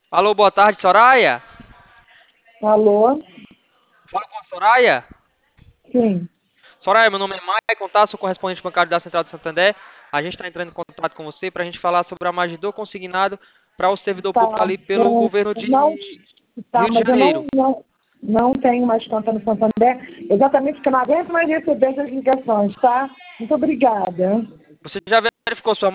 Alô, boa tarde, Soraya? Alô? Fala com a Soraya? Sim. Soraya, meu nome é Maicon, tá? Sou correspondente bancário da Central de Santander. A gente está entrando em contato com você para a gente falar sobre a Magidor consignado para o servidor Tá, público ali pelo governo de não, tá, Rio de mas eu Janeiro. não tenho mais conta no Santander, exatamente porque eu não aguento mais receber essas ligações, tá? Muito obrigada. Você já verificou sua